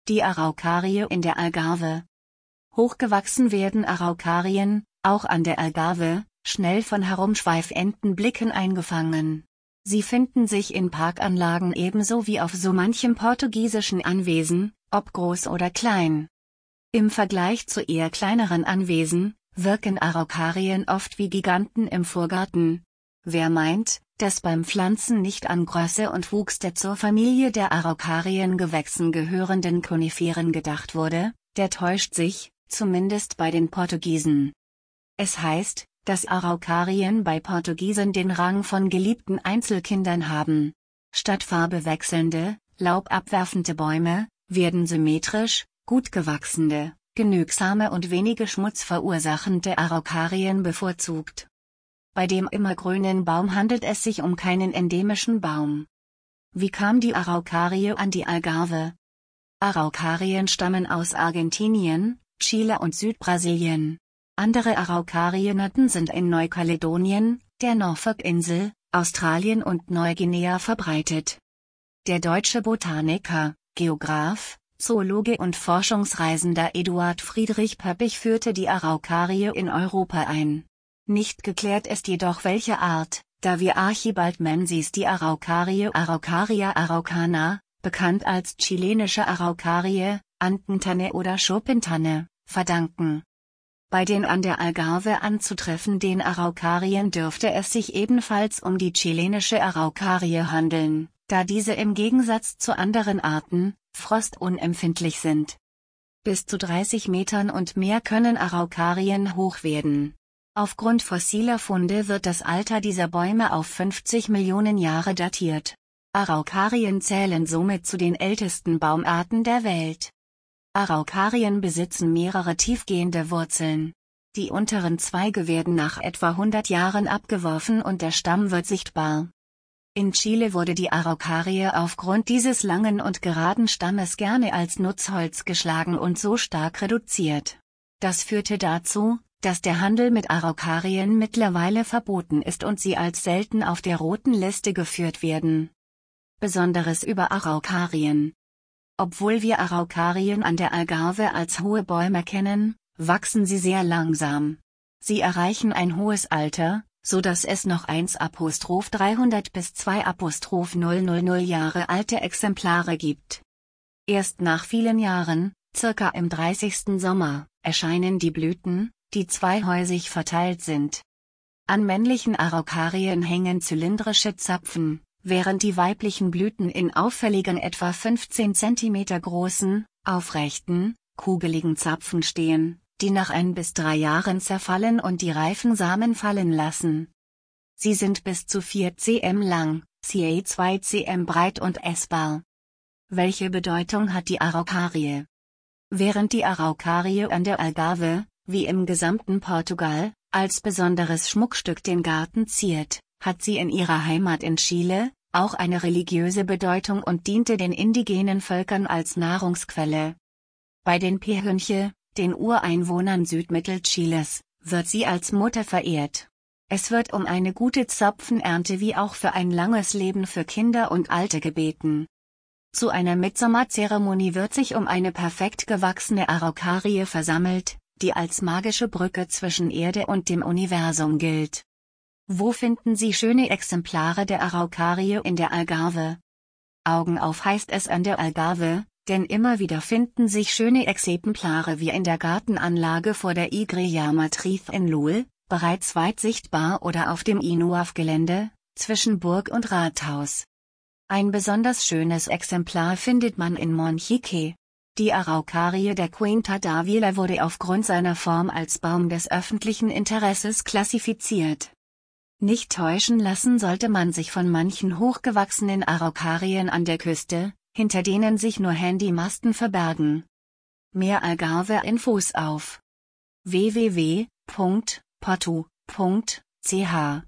Die Araukarie in der Algarve. Hochgewachsen werden Araukarien, auch an der Algarve, schnell von herumschweifenden Blicken eingefangen. Sie finden sich in Parkanlagen ebenso wie auf so manchem portugiesischen Anwesen, ob groß oder klein. Im Vergleich zu eher kleineren Anwesen, wirken Araukarien oft wie Giganten im Vorgarten. Wer meint, dass beim Pflanzen nicht an Größe und Wuchs der zur Familie der Araukariengewächsen gehörenden Koniferen gedacht wurde, der täuscht sich, zumindest bei den Portugiesen. Es heißt, dass Araukarien bei Portugiesen den Rang von geliebten Einzelkindern haben. Statt farbewechselnde, laubabwerfende Bäume, werden symmetrisch, gut gewachsene, genügsame und wenige Schmutz verursachende Araukarien bevorzugt. Bei dem immergrünen Baum handelt es sich um keinen endemischen Baum. Wie kam die Araukarie an die Algarve? Araukarien stammen aus Argentinien, Chile und Südbrasilien. Andere Araukarien-Arten sind in Neukaledonien, der Norfolk-Insel, Australien und Neuguinea verbreitet. Der deutsche Botaniker, Geograph, Zoologe und Forschungsreisender Eduard Friedrich Pöppich führte die Araukarie in Europa ein. Nicht geklärt ist jedoch welche Art, da wir Archibald Menzies die Araukarie Araucaria araucana, bekannt als chilenische Araukarie, Andentanne oder Schuppentanne, verdanken. Bei den an der Algarve anzutreffenden Araukarien dürfte es sich ebenfalls um die chilenische Araukarie handeln, da diese im Gegensatz zu anderen Arten, frostunempfindlich sind. Bis zu 30 Metern und mehr können Araukarien hoch werden. Aufgrund fossiler Funde wird das Alter dieser Bäume auf 50 Millionen Jahre datiert. Araukarien zählen somit zu den ältesten Baumarten der Welt. Araukarien besitzen mehrere tiefgehende Wurzeln. Die unteren Zweige werden nach etwa 100 Jahren abgeworfen und der Stamm wird sichtbar. In Chile wurde die Araukarie aufgrund dieses langen und geraden Stammes gerne als Nutzholz geschlagen und so stark reduziert. Das führte dazu, dass der Handel mit Araukarien mittlerweile verboten ist und sie als selten auf der roten Liste geführt werden. Besonderes über Araukarien. Obwohl wir Araukarien an der Algarve als hohe Bäume kennen, wachsen sie sehr langsam. Sie erreichen ein hohes Alter, so dass es noch 1·300 bis 2·000 Jahre alte Exemplare gibt. Erst nach vielen Jahren, circa im 30. Sommer, erscheinen die Blüten, die zweihäusig verteilt sind. An männlichen Araukarien hängen zylindrische Zapfen, während die weiblichen Blüten in auffälligen etwa 15 cm großen, aufrechten, kugeligen Zapfen stehen, die nach 1 bis 3 Jahren zerfallen und die reifen Samen fallen lassen. Sie sind bis zu 4 cm lang, ca. 2 cm breit und essbar. Welche Bedeutung hat die Araukarie? Während die Araukarie an der Algarve, wie im gesamten Portugal, als besonderes Schmuckstück den Garten ziert, hat sie in ihrer Heimat in Chile auch eine religiöse Bedeutung und diente den indigenen Völkern als Nahrungsquelle. Bei den Pehünche, den Ureinwohnern Südmittelchiles, wird sie als Mutter verehrt. Es wird um eine gute Zapfenernte wie auch für ein langes Leben für Kinder und Alte gebeten. Zu einer Mitsommerzeremonie wird sich um eine perfekt gewachsene Araukarie versammelt, die als magische Brücke zwischen Erde und dem Universum gilt. Wo finden Sie schöne Exemplare der Araukarie in der Algarve? Augen auf heißt es an der Algarve, denn immer wieder finden sich schöne Exemplare wie in der Gartenanlage vor der Igreja Matriz in Lul, bereits weit sichtbar oder auf dem Inuaf-Gelände, zwischen Burg und Rathaus. Ein besonders schönes Exemplar findet man in Monchique. Die Araukarie der Quinta d'Ávila wurde aufgrund seiner Form als Baum des öffentlichen Interesses klassifiziert. Nicht täuschen lassen sollte man sich von manchen hochgewachsenen Araukarien an der Küste, hinter denen sich nur Handymasten verbergen. Mehr Algarve-Infos auf www.portu.ch